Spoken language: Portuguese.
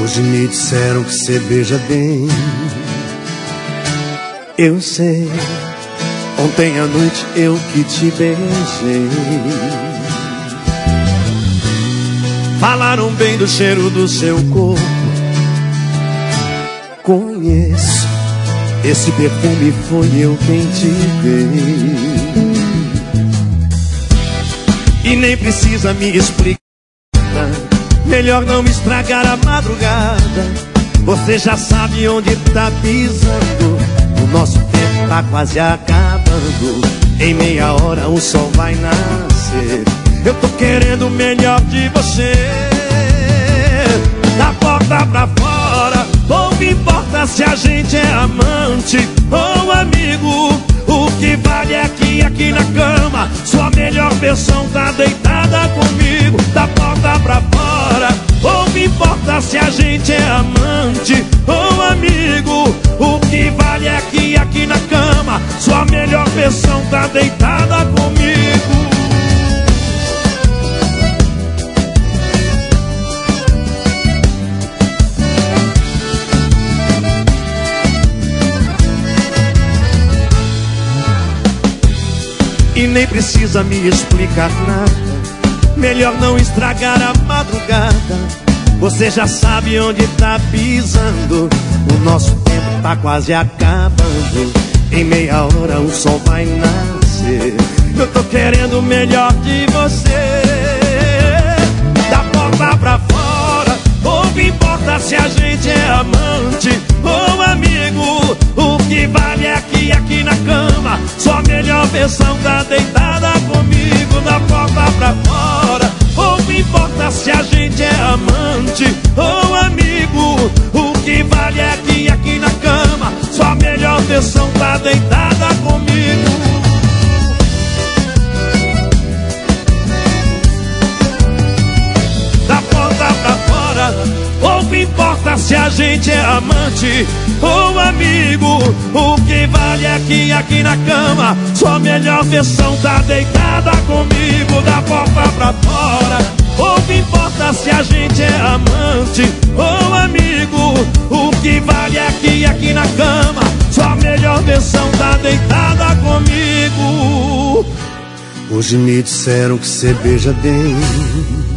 Hoje me disseram que cê beija bem. Eu sei, ontem à noite eu que te beijei. Falaram bem do cheiro do seu corpo. Conheço, esse perfume foi eu quem te dei. E nem precisa me explicar, melhor não estragar a madrugada. Você já sabe onde tá pisando. O nosso tempo tá quase acabando. Em meia hora o sol vai nascer. Eu tô querendo o melhor de você. Da porta pra fora, pouco importa se a gente é amante ou amigo. O que vale é que aqui na cama sua melhor versão tá deitada comigo. Da porta pra fora, pouco importa se a gente é amante ou amigo. O que vale é que aqui na cama sua melhor versão tá deitada comigo. E nem precisa me explicar nada, melhor não estragar a madrugada. Você já sabe onde tá pisando. O nosso tempo tá quase acabando. Em meia hora o sol vai nascer. Eu tô querendo o melhor de você. Da porta pra fora, pouco importa se a gente é amante ou amigo. O que vale é que aqui na cama sua melhor versão tá deitada comigo. Da porta pra fora, pouco importa se a gente é amante ou amigo. O que vale é que aqui na cama sua melhor versão tá deitada comigo. Da porta pra fora, pouco importa se a gente é amante ou amigo. O que vale é que aqui na cama sua melhor versão tá deitada comigo. Da porta pra fora, pouco importa se a gente é amante ou amigo. O que vale é que aqui na cama sua melhor versão tá deitada comigo. Hoje me disseram que cê beija bem.